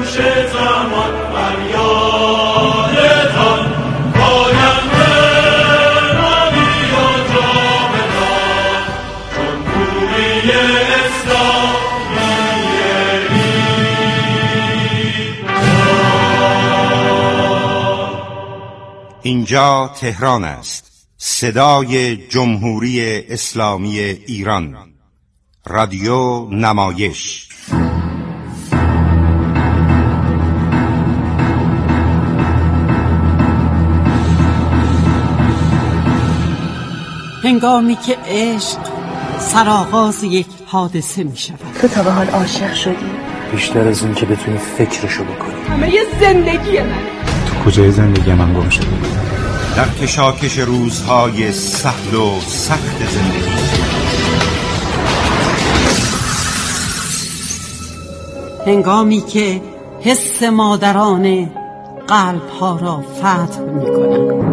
اینجا تهران است، صدای جمهوری اسلامی ایران، رادیو نمایش. هنگامی که عشق سرآغاز یک حادثه می شود. تو تا به حال عاشق شدی؟ بیشتر از اون که بتونی فکرشو بکنی. همه یه زندگی من. تو کجای زندگی من گم شدی؟ در کشاکش روزهای سهل و سخت زندگی، هنگامی که حس مادرانه قلب‌ها را فتح می‌کنند.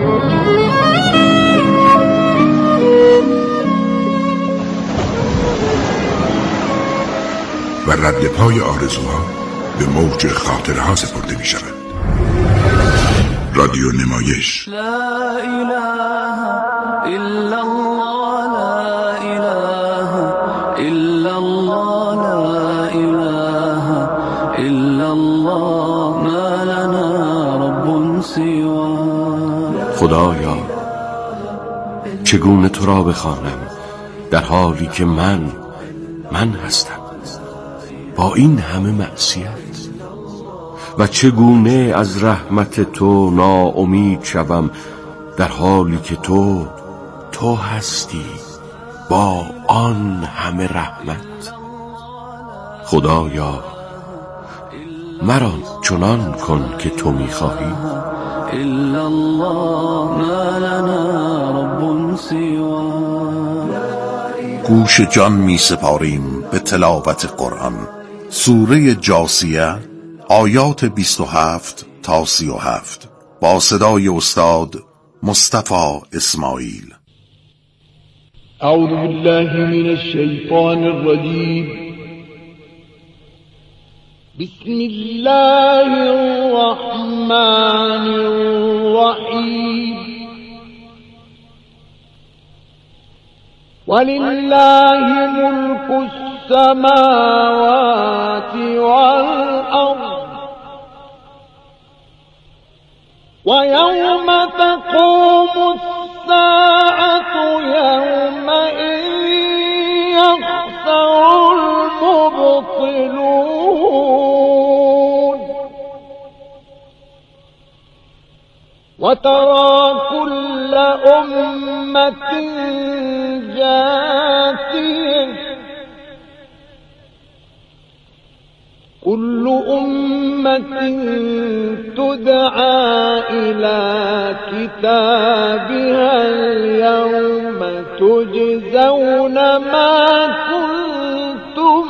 و رد پای آرزوها به موج خاطرها سپرده می شود. رادیو نمایش. لا اله الا الله، لا اله الا الله، لا اله الا الله، ما لنا رب سواه. خدایا چگونه تو را بخوانم در حالی که من هستم با این همه معصیت، و چگونه از رحمت تو ناامید شوم در حالی که تو هستی با آن همه رحمت. خدایا مرا چنان کن که تو می‌خواهی. الا الله، ما لنا رب سواه. گوش جان می سپاریم به تلاوت قرآن. سوره جاثیه آیات 27 تا 37 با صدای استاد مصطفی اسماعیل. اعوذ بالله من الشیطان الرجیم. بسم الله الرحمن الرحیم. ولله ملك السماوات والأرض ويوم تقوم الساعة يومئذ يخسر المبطلون. وترى كل أمة جاثية كل أمة تدعى إلى كتابها اليوم تجزون ما كنتم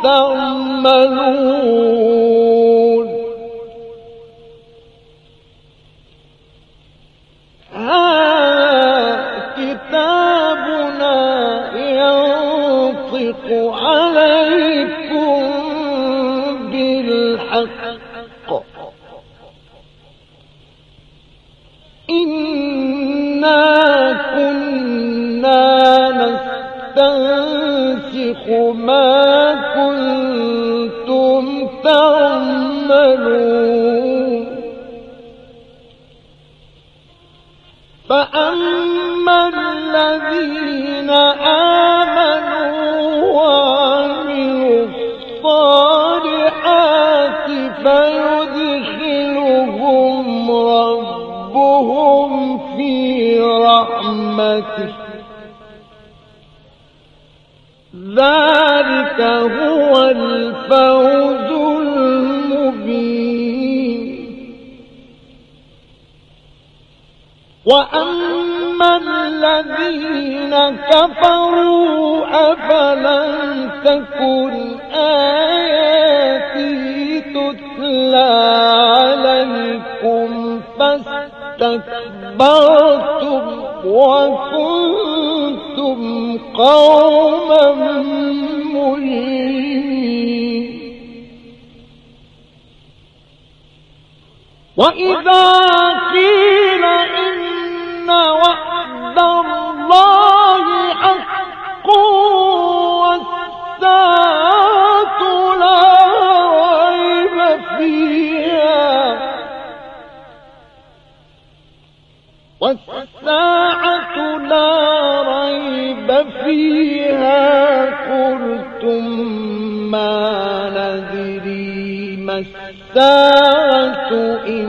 تعملون. كتابنا ينطق عليكم بالحق إنا كنا نستنسخ ما كنتم تعملون. فأما الذين آمنوا وعملوا الصالحات فيدخلهم ربهم في رحمته ذلك هو الفوز المبين. وأما الذين كفروا أفلم تكن آياتي تتلى عليكم فاستكبرتم وكنتم قوما مجرمين. وإذا قيل إن وعد الله حق والساعة لا ريب فيها قلتم ما ندري ما الساعة إن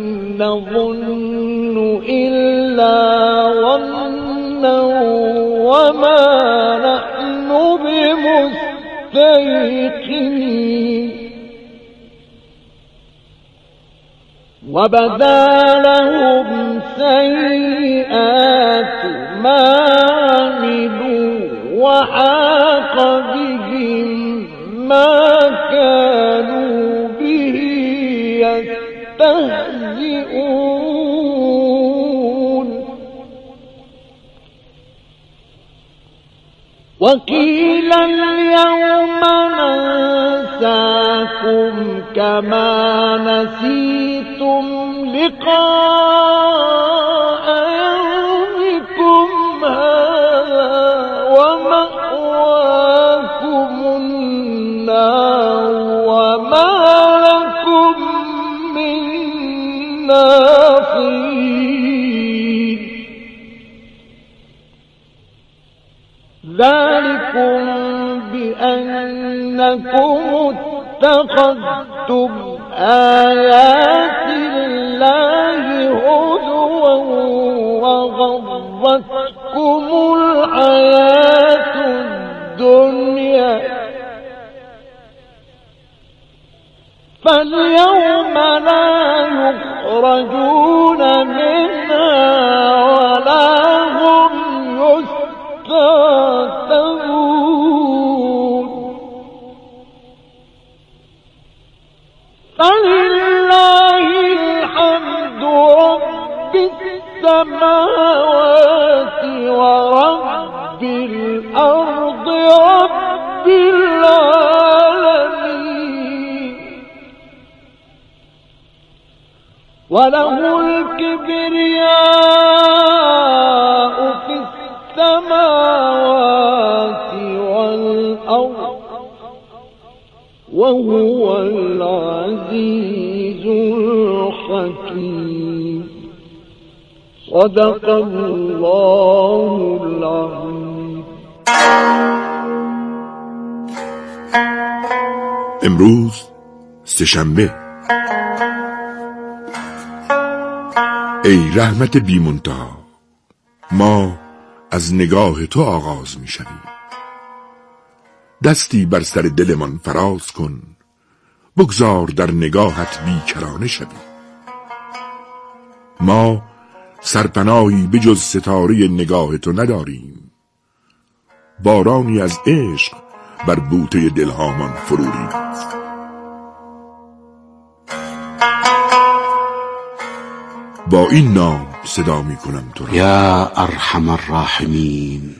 نظن إلا ظنا وما نحن بمستيقنين وبدا لهم سيئات ما عملوا وحاق بهم ما كانوا به يستهزئون وقيل اليوم ننساكم كما نسيتم لقاء يومكم هذا ومأواكم النار وما لكم من ناصرين ذلكم بأنكم اتخذتم آيات الله هزوا وغرتكم الحياة الدنيا فاليوم لا يخرجون منها ولا هم يستعتبون فلله الحمد رب السماوات ورب الأرض رب العالمين وله الكبرياء في السماوات والأرض وهو العزيز الحكيم صدق الله العظيم. امروز سه‌شنبه. ای رحمت بی‌منتها، ما از نگاه تو آغاز می شویم. دستی بر سر دلمان فراز کن، بگذار در نگاهت بیکرانه شویم. ما سرپناهی به جز ستاره نگاه تو نداریم، بارانی از عشق بر بوته دلهامان فرو ریخت. با این نام صدا می کنم تو را، یا ارحم الراحمین،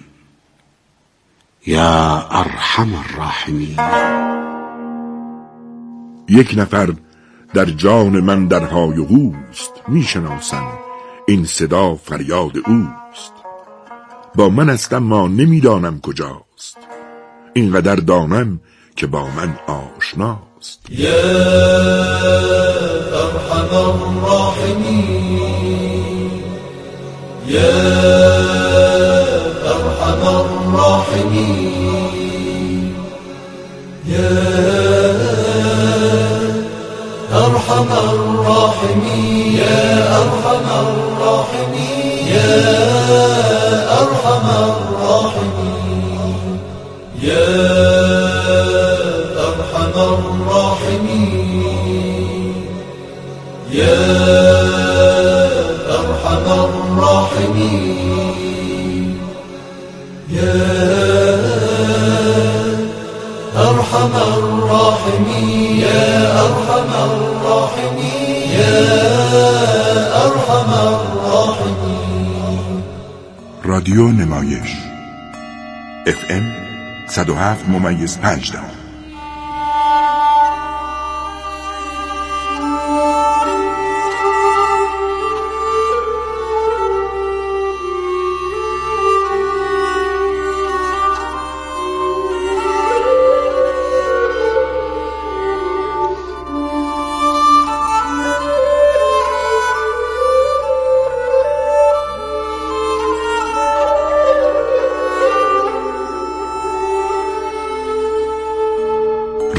یا ارحم الراحمین. یک نفر در جان من درهای اوست، می شناسم این صدا فریاد اوست. با من است اما نمی دانم کجاست، اینقدر دانم که با من آشناست. یا ارحم الراحمین، یا ارحم الراحمین، یا ارحم الراحمین، یا ارحم الراحمین، یا ارحم الراحمین، یا ارحم الراحمین، یا ارحم الراحمین، یا ارحم الراحمین، یا ارحم الراحمین، یا ارحم الراحمین. رادیو نمایش FM 107.5.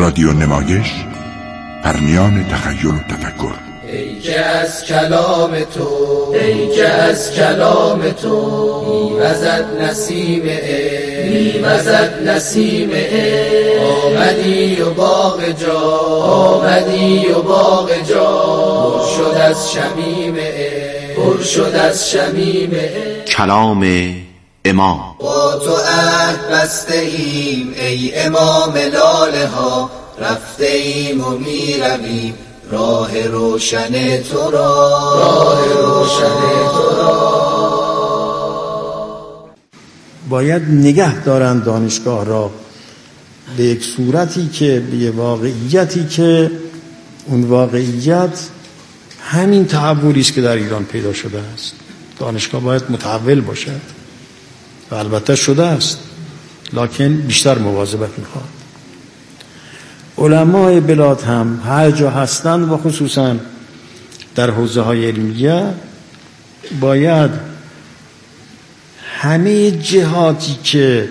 رادیو نمایش، پرمیان تخیل و تفکر. ای که از کلام تو، ای که از کلام تو میوزد نسیم میوزد نسیم آمدی و باغ جا، آمدی و باغ جا پر شد از شمیم پر شد از شمیم کلام امام. با تو عهد بسته ایم ای امام لاله ها، رفته ایم و میرویم راه روشن تو را، راه روشن تو را. باید نگه دارند دانشگاه را به یک صورتی که به یک واقعیتی که اون واقعیت همین تحولی است که در ایران پیدا شده است. دانشگاه باید متحول باشد و البته شده است، لکن بیشتر مواظبت میخواد. علمای بلاد هم هر جا هستند و خصوصا در حوزه های علمیه باید همه جهاتی که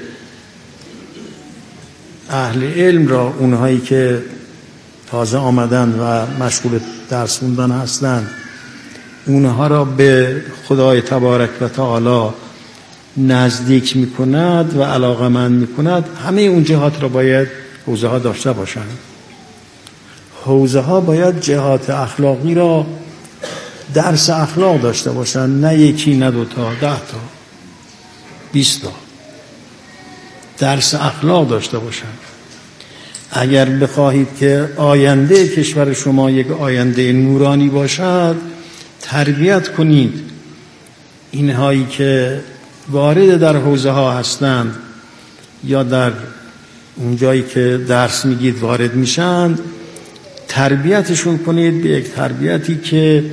اهل علم را، اونهایی که تازه آمدن و مشغول درس خوندن هستند، اونها را به خدای تبارک و تعالی نزدیک میکند و علاقمند میکند. همه اون جهات را باید حوزه ها داشته باشند. حوزه ها باید جهات اخلاقی را، درس اخلاق داشته باشند، نه یکی، نه دوتا، 10 تا، 20 تا درس اخلاق داشته باشند. اگر بخواهید که آینده کشور شما یک آینده نورانی باشد، تربیت کنید اینهایی که وارد در حوزه ها هستند یا در اون جایی که درس میگید وارد میشند، تربیتشون کنید به یک تربیتی که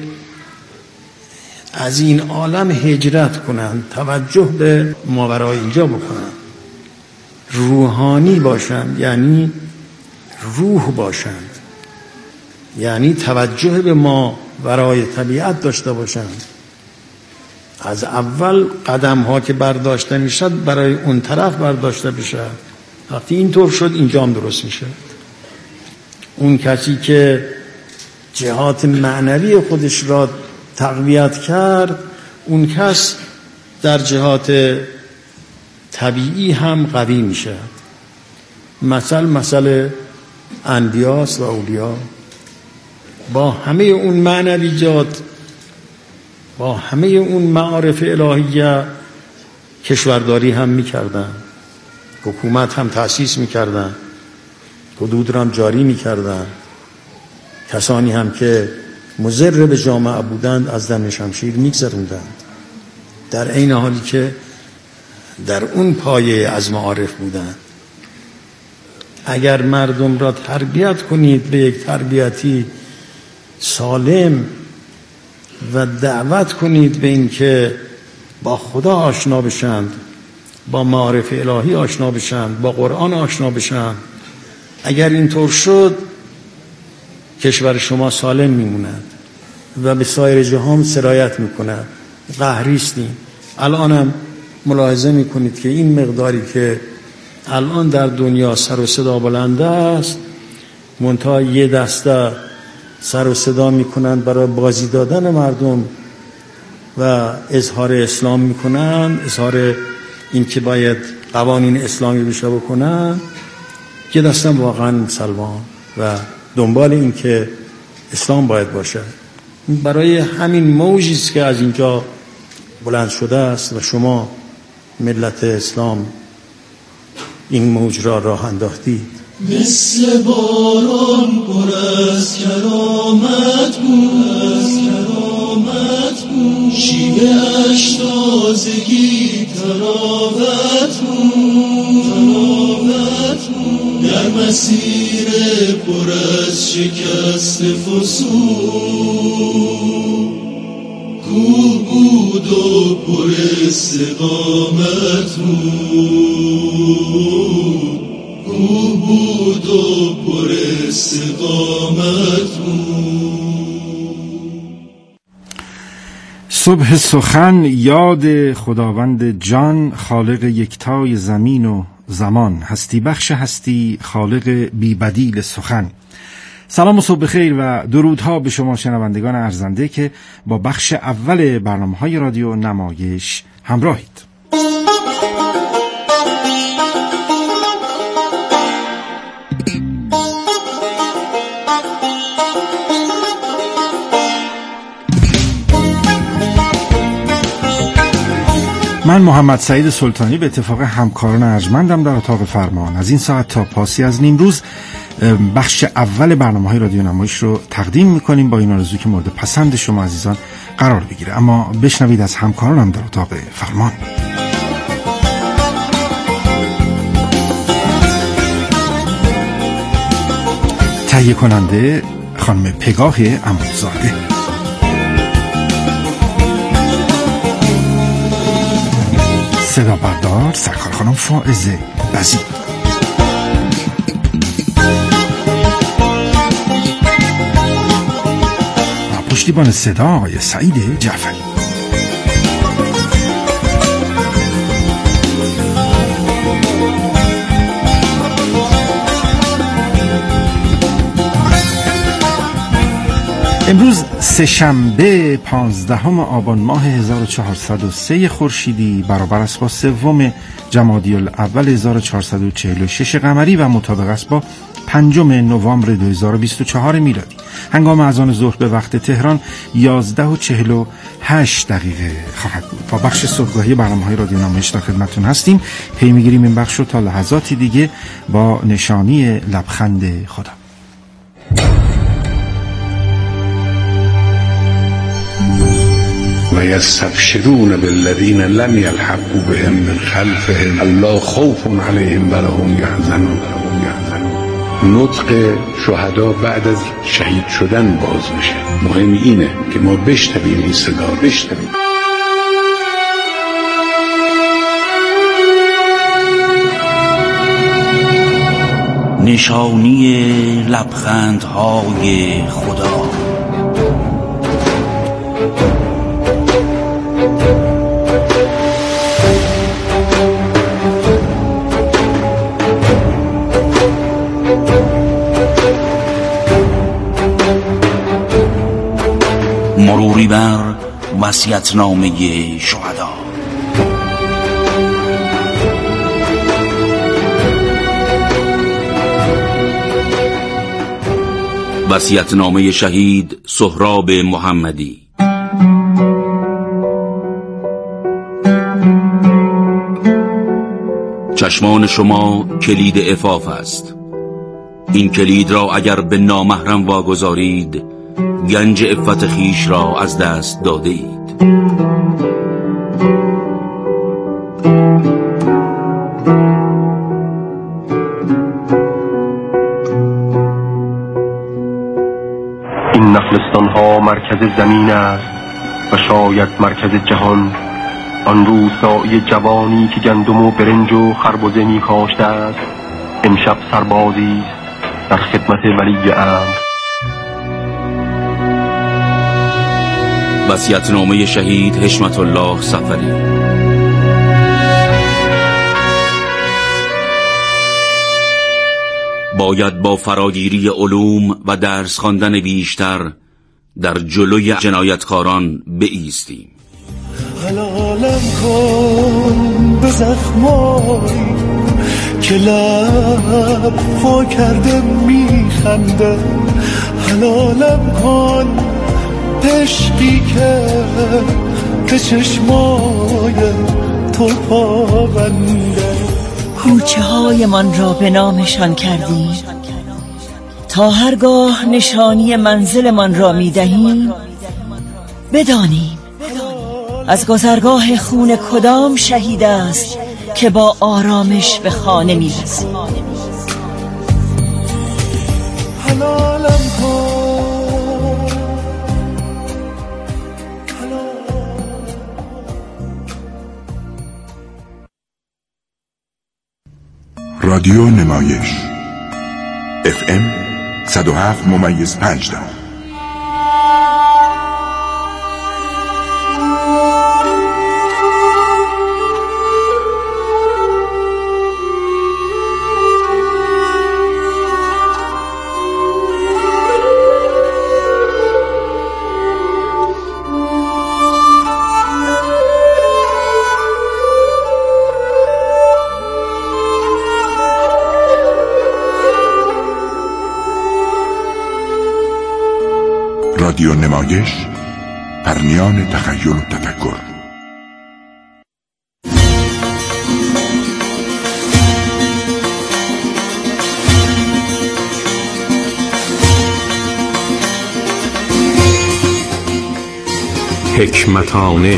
از این عالم هجرت کنند، توجه به ماورای اینجا بکنند، روحانی باشند، یعنی روح باشند، یعنی توجه به ماورای طبیعت داشته باشند. از اول قدم ها که برداشته میشد برای اون طرف برداشته بشد. وقتی اینطور شد اینجا هم درست میشه. اون کسی که جهات معنوی خودش را تقویت کرد، اون کس در جهات طبیعی هم قوی میشه. مثل انبیاست و اولیا با همه اون معنویات، با همه اون معارف الهیه کشورداری هم میکردن، حکومت هم تأسیس میکردن، حدود را هم جاری میکردن. کسانی هم که مضر به جامعه بودند از دم شمشیر میگذروندند، در عین حالی که در اون پایه از معارف بودند. اگر مردم را تربیت کنید به یک تربیتی سالم و دعوت کنید به این که با خدا آشنا بشند، با معارف الهی آشنا بشند، با قرآن آشنا بشند، اگر اینطور شد کشور شما سالم میموند و به سایر جهان سرایت میکند. قهریستیم. الانم ملاحظه میکنید که این مقداری که الان در دنیا سر و صدا بلنده است، منتها یه دسته سر و صدا میکنند برای بازی دادن مردم و اظهار اسلام میکنند، اظهار این که باید قوانین اسلامی بشه بکنن. یه دسته واقعا مسلمان و دنبال این که اسلام باید باشه. برای همین موجی است که از اینجا بلند شده است و شما ملت اسلام این موج را راه انداختید. مثل باران پر از کرامت بود، شیوه اش تازگی تراوت بود، در مسیر پر از شکست فسون، کوه بود و پر استقامت بود، کوه بود و پر استقامت بود. صبح سخن یاد خداوند جان، خالق یکتای زمین و زمان، هستی بخش هستی، خالق بی بدیل سخن. سلام و صبح بخیر و درودها به شما شنوندگان ارزنده که با بخش اول برنامه‌های رادیو نمایش همراهید. من محمد سعید سلطانی به اتفاق همکاران ارجمندم در اتاق فرمان از این ساعت تا پاسی از نیم روز بخش اول برنامه‌های رادیو نمایش رو تقدیم می‌کنیم با این آرزو که مورد پسند شما عزیزان قرار بگیره. اما بشنوید از همکارانم در اتاق فرمان. تهیه کننده خانم پگاه امروزاده، صدا بردار سرکار خانم فائزه بزی، و پشتیبان صدا آقای سعید جعفری. امروز سه‌شنبه 15 آبان ماه 1403 خورشیدی برابر است با 3 جمادی الاول 1446 قمری و مطابق است با 5 نوامبر 2024 میلادی. هنگام اذان ظهر به وقت تهران 11:48 خواهد بود. با بخش صبحگاهی برنامه‌های رادیو نمایش در خدمتتون هستیم. پی می‌گیریم این بخش رو تا لحظاتی دیگه با نشانی لبخند خدا. و یستبشرون بالذین لم یلحقوا بهم من خلفهم الا خوف علیهم ولا هم یحزنون. نطق شهدا بعد از شهید شدن باز میشه. مهم اینه که ما بشنویم این صدا رو، بشنویم. نشانی لبخندهای خدا. مروری بر وصیت‌نامه شهدا. وصیت‌نامه شهید سهراب محمدی. چشمان شما کلید عفاف است. این کلید را اگر به نامحرم واگذارید گنج عفت خویش را از دست داده اید. این نخلستان ها مرکز زمین است و شاید مرکز جهان. آن روستایی جوانی که گندم و برنج و خربزه می کاشته است امشب سربازی است در خدمت ولی امر. وصیت‌نامه شهید حشمت الله صفری. باید با فراگیری علوم و درس خواندن بیشتر در جلوی جنایتکاران بایستیم. حلالم کن به زخمایی که لب وا کرده میخنده. حلالم کن عشقی که به چشمای تو پابنده. کوچه های من را به نامشان کردیم تا هرگاه نشانی منزل من را می دهیم بدانیم از گذرگاه خون کدام شهید است که با آرامش به خانه می رسیم. حلالم کن. رادیو نمایش FM 107.5. رادیو نمایش، پرنیان تخیل و تفکر. حکمتانه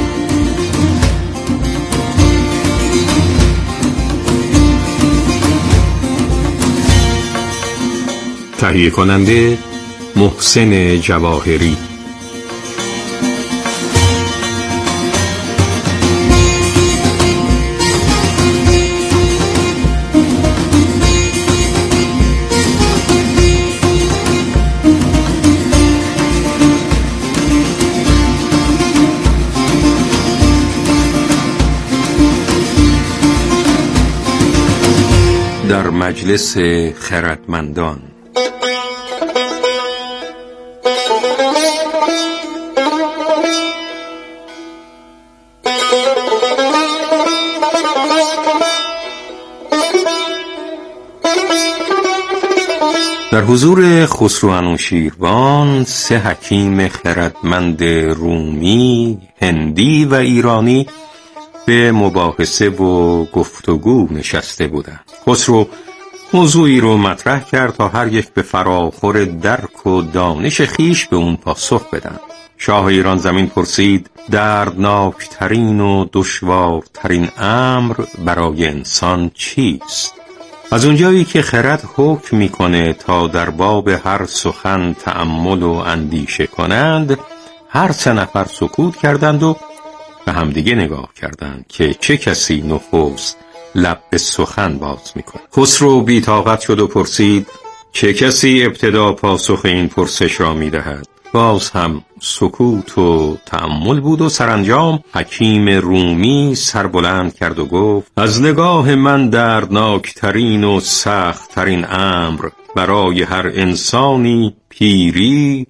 تهیه کننده محسن جواهری. در مجلس خردمندان. در حضور خسرو انوشیروان 3 حکیم خردمند رومی، هندی و ایرانی به مباحثه و گفتگو نشسته بودند. خسرو موضوعی رو مطرح کرد تا هر یک به فراخور درک و دانش خیش به اون پاسخ بدن. شاه ایران زمین پرسید: دردناکترین و دشوارترین امر برای انسان چیست؟ از اونجایی که خرد حکم میکنه تا در باب هر سخن تأمل و اندیشه کنند، هر 3 نفر سکوت کردند و به همدیگه نگاه کردند که چه کسی نخست لب به سخن باز میکنه. خسرو بی طاقت شد و پرسید: چه کسی ابتدا پاسخ این پرسش را میدهد؟ باز هم سکوت و تأمل بود و سرانجام حکیم رومی سر بلند کرد و گفت: از نگاه من دردناکترین و سختترین امر برای هر انسانی پیری،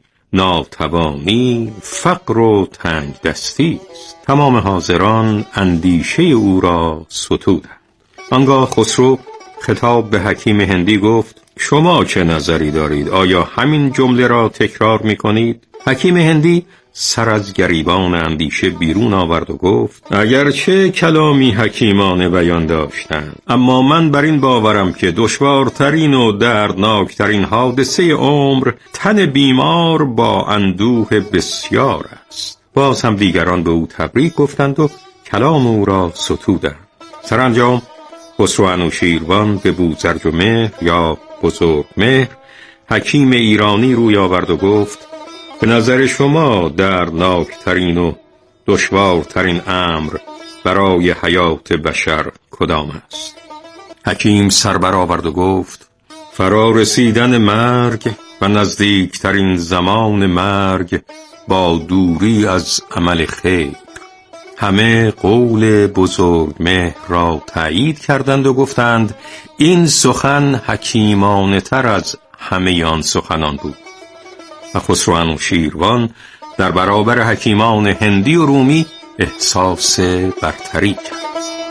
ناتوانی، فقر و تنگ دستی است. تمام حاضران اندیشه او را ستودند. آنگاه خسرو خطاب به حکیم هندی گفت: شما چه نظری دارید؟ آیا همین جمله را تکرار می کنید؟ حکیم هندی سر از گریبان اندیشه بیرون آورد و گفت: اگرچه کلامی حکیمانه بیان داشتند، اما من بر این باورم که دشوارترین و دردناکترین حادثه عمر تن بیمار با اندوه بسیار است. باز هم دیگران به او تبریک گفتند و کلام او را ستودند. سرانجام خسرو انوشیروان به بوزرجمهر یا بزرگمهر حکیم ایرانی روی آورد و گفت: به نظر شما دردناکترین و دشوارترین امر برای حیات بشر کدام است؟ حکیم سر برآورد و گفت: فرا رسیدن مرگ و نزدیکترین زمان مرگ با دوری از عمل خیر. همه قول بزرگمهر را تایید کردند و گفتند: این سخن حکیمانه تر از همه آن سخنان بود. و خسرو انوشیروان در برابر حکیمان هندی و رومی احساس برتری کرد.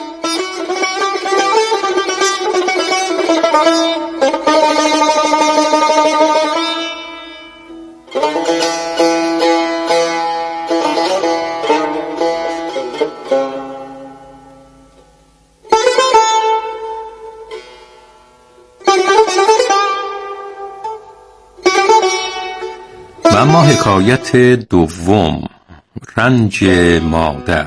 و اما حکایت دوم، رنج مادر.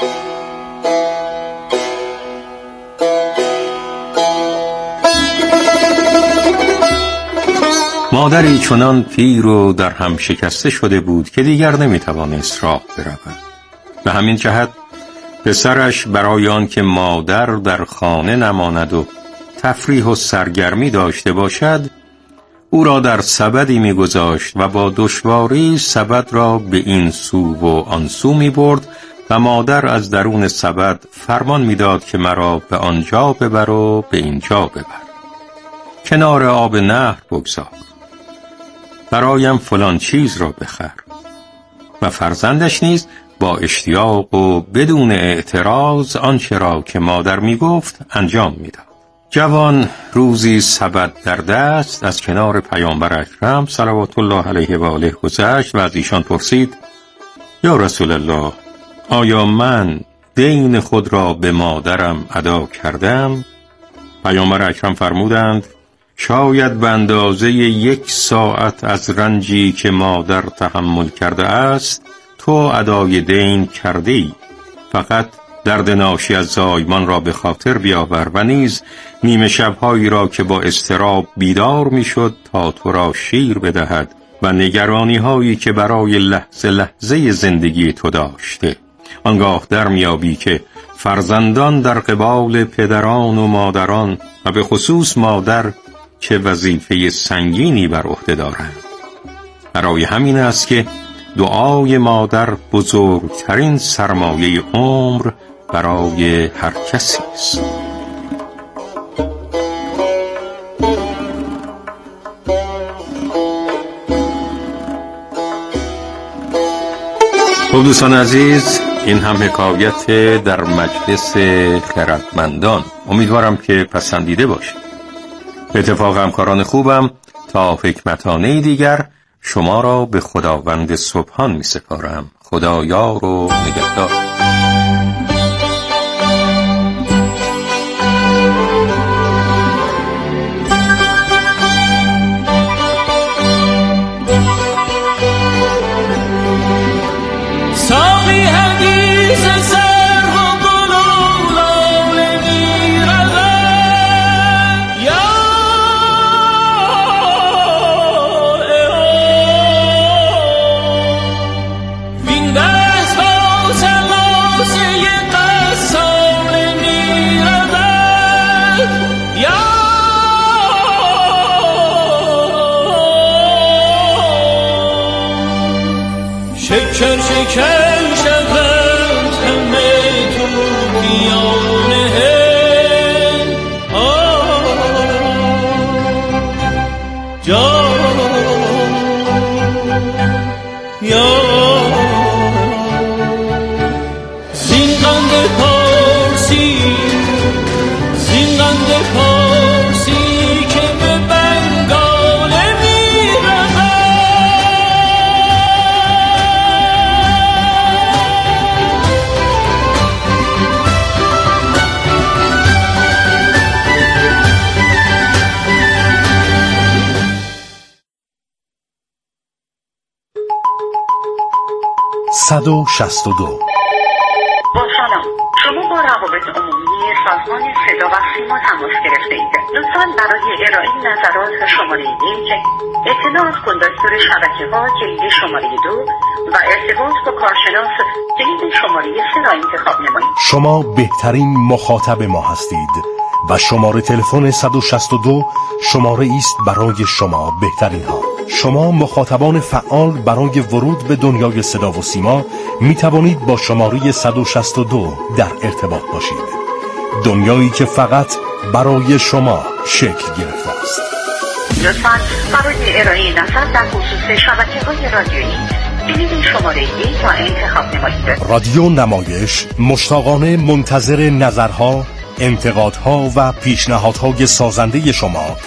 مادری چنان پیر و در هم شکسته شده بود که دیگر نمیتوانست راه برود. به همین جهت پسرش برای آن که مادر در خانه نماند و تفریح و سرگرمی داشته باشد، او را در سبدی می‌گذاشت و با دشواری سبد را به این سو و آن سو می‌برد و مادر از درون سبد فرمان می‌داد که مرا به آنجا ببر و به اینجا ببر. کنار آب نهر بگذار. برایم فلان چیز را بخر. و فرزندش نیز با اشتیاق و بدون اعتراض آنچه را که مادر می‌گفت انجام می‌داد. جوان روزی سبد در دست از کنار پیامبر اکرم صلوات الله علیه و آله گذشت و از ایشان پرسید: یا رسول الله، آیا من دین خود را به مادرم ادا کردم؟ پیامبر اکرم فرمودند: شاید به اندازه 1 ساعت از رنجی که مادر تحمل کرده است تو ادای دین کرده ای. فقط درد ناشی از زایمان را به خاطر بیاور و نیز نیمه شبهایی را که با اضطراب بیدار میشد تا تو را شیر بدهد و نگرانی هایی که برای لحظه لحظه زندگی تو داشته. آنگاه در میابی که فرزندان در قبال پدران و مادران و به خصوص مادر چه وظیفه سنگینی بر عهده دارند. برای همین است که دعای مادر بزرگترین سرمایه عمر برای هر کسی است. خب دوستان عزیز، این هم حکایت در مجلس خردمندان. امیدوارم که پسندیده باشید. به اتفاق همکاران خوبم تا حکمتانه دیگر شما را به خداوند سبحان می سپارم. خدا یار و نگهدار. شکر شکر شود همه تو میانه جان یا زینقند پارسی زینقند پارسی که به بنگاله با سلام، شما با روابط عمومی سازمان صدا و سیما تماس گرفته اید. لطفاً برای ارائه نظرات شماره 1 اطلاع از کنداستور شبکه‌ها کلید شماره 2 و ارتباط با کارشناس کلید شماره 3 را انتخاب نمایید. شما بهترین مخاطب ما هستید و شماره تلفن 162 شماره است برای شما بهترین ها. شما مخاطبان فعال برای ورود به دنیای صدا و سیما می توانید با شماره 162 در ارتباط باشید. دنیایی که فقط برای شما شکل گرفته است. لطفاً برای ارائه نظر در خصوص شبکه‌های رادیویی کلید شماره 1 را انتخاب نمایید. رادیو نمایش مشتاقانه منتظر نظرها، انتقادها و پیشنهادهای سازنده شما